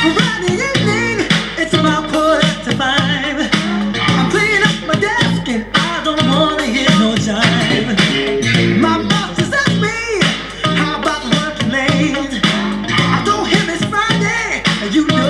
Friday evening, it's about 4 to 5. I'm cleaning up my desk and I don't wanna hear no jive. My boss has asked me, how about working late? I told him it's Friday, and you know